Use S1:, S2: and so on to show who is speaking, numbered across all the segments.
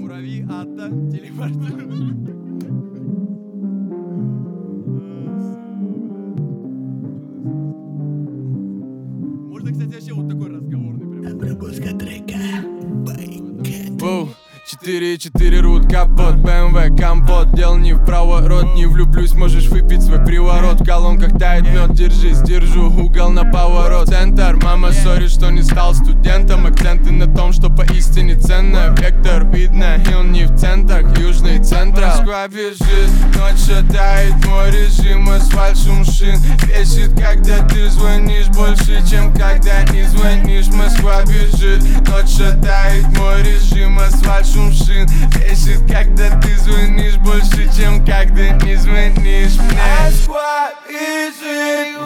S1: Муравьи ада телепортируют. Можно, кстати, вообще вот такой разговорный прям.
S2: Обработка трека.
S3: Воу, 4-4 рут, капот, БМВ, компот. Дел не в проворот, не влюблюсь, можешь выпить свой приворот. В колонках тает мед, держись, держу угол на поворот. Центр, мама, сори, что не стал студентом. Акценты на том, что поистине ценно. Вектор видно, и он не в центрах, южный централ. Москва бежит, ночь шатает, мой режим, асфальт, шум шин. Бесит, когда ты звонишь больше, чем когда не звонишь. Москва бежит, ночь шатает, мой режим, асфальт, шум шин. Бесит, когда ты звонишь больше, чем когда не звонишь мне. Москва бежит,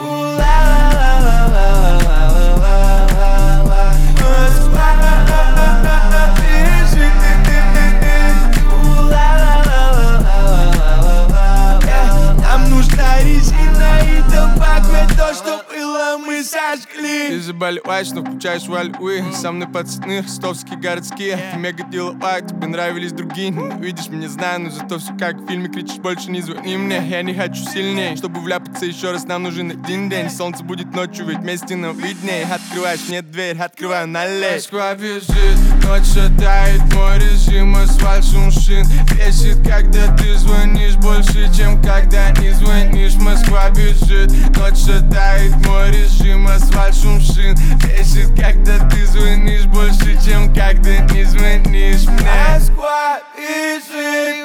S3: нам нужна резина и табак, ведь то, что было, мы сожгли. Ты заболеваешь, но включаешь вальвы. Со мной пацаны, ростовские городские. Ты мега деловая, тебе нравились другие. Ненавидишь меня, знаю, но зато все как в фильме. Кричишь, больше не звони мне, я не хочу сильней. Чтобы вляпаться еще раз, нам нужен один день. Солнце будет ночью, ведь вместе нам видней. Открываешь мне дверь, открываю налей. Москва бежит, ночь шатает, мой режим, асфальт, шум шин. Бесит, когда ты звонишь больше, чем когда не звонишь. Москва бежит, ночь шатает, мой режим, асфальт, шум шин. Бесит, когда ты звонишь больше, чем когда не звонишь мне. Москва бежит,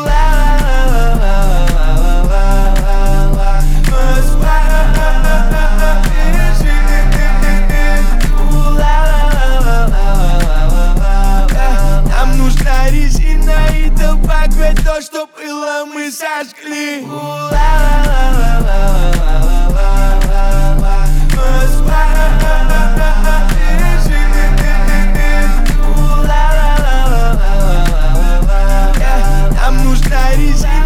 S3: нам нужна резина и табак, ведь то, что было, мы сожгли. Нам нужна резина.